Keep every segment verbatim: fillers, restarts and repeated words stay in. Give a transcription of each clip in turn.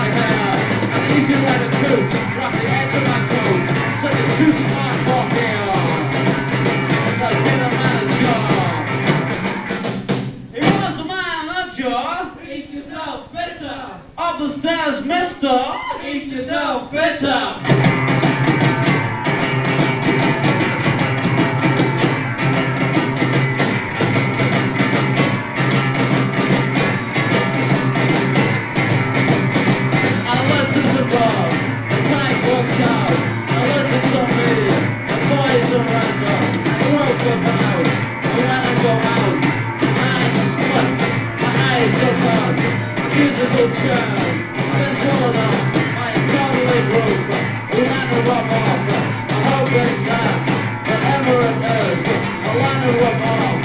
my hair. I'm easy like a coot, wrap the edge of my coat. So you're too smart for here. As I see the manager. He was the manager. Eat yourself better. Up the stairs, mister. Eat yourself better. Musical chairs, then swallowed up by a godly group who had to rub off. I'm hoping that whatever it is, I'll let it rub off.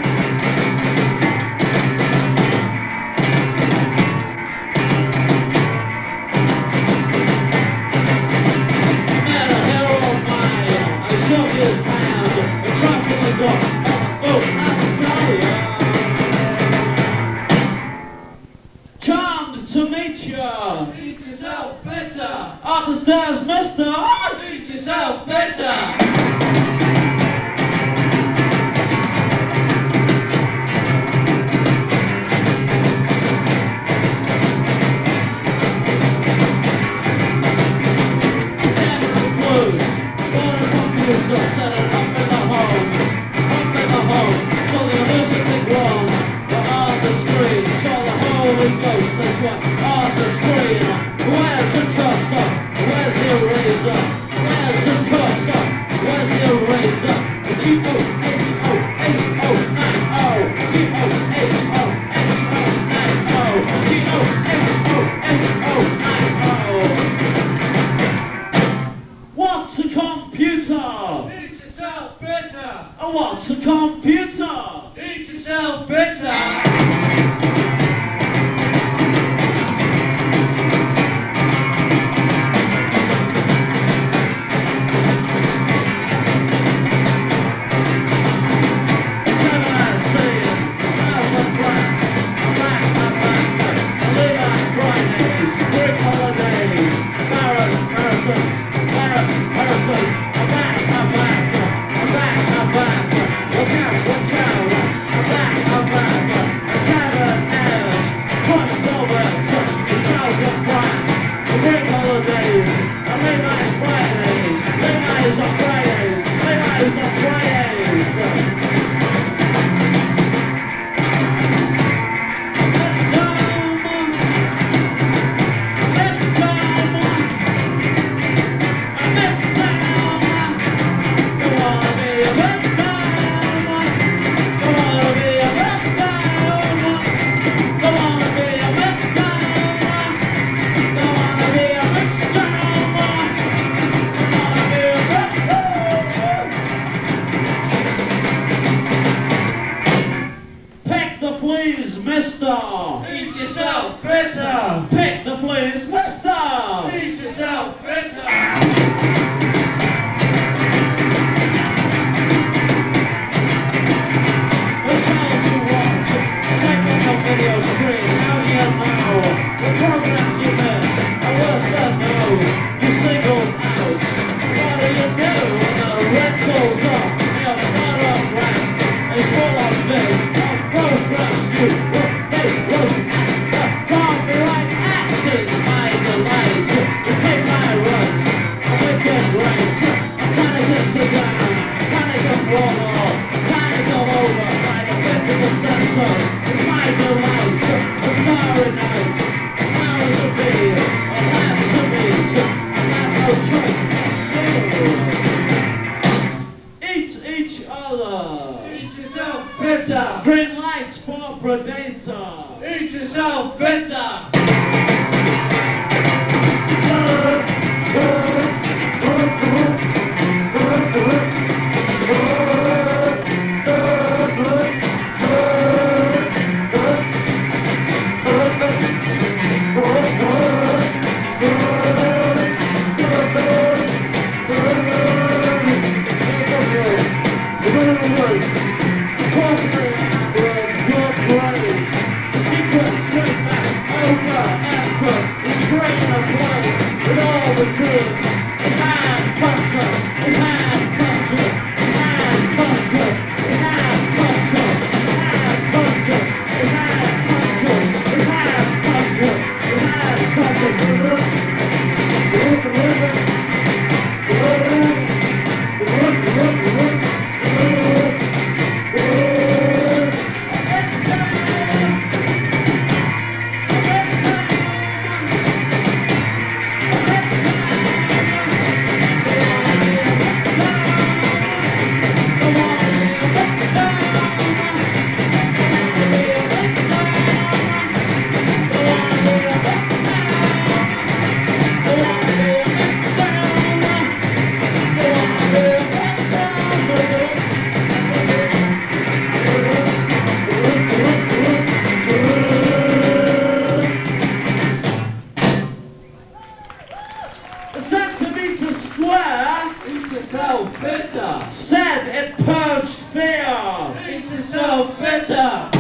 I met a hero of mine, I shook his hand, and trumped the door on the boat, I can tell ya. Charmed to meet you. Eat yourself better. Up the stairs, mister. Eat yourself better. Never blues. Got a computer, set it up in the home. Up in the home. So the illusion wrong. But on the screen, saw the Holy Ghost, this one on the screen. Where's the cursor? Where's the eraser? Where's the cursor? Where's the eraser? G O H O H O nine O G O H O H O nine O G O H O H O nine O. What's a computer? Eat yourself better. What's a computer? Eat yourself better. Please, mister! Eat yourself better! Pick the please, mister! Eat yourself better! The chance you want to take on your video screen, how do you know? The programs you miss are worse than those you singled out. What do you do when the rentals up? Your photograph is full of this. Programs you will they look at the copyright actors, my delight. You take my runs, I make it right. I kinda get sit down, kinda get roll off, kinda go over by the fifty percent us. It's my delight, a starry night. Powers of me, a lamp to meet. I have no choice but to eat each other. Eat yourself better. Green light for Predator. Eat yourself better. Secret straight back, oh Centimetre square Eat yourself bitter. said it purged fear. Eat yourself bitter.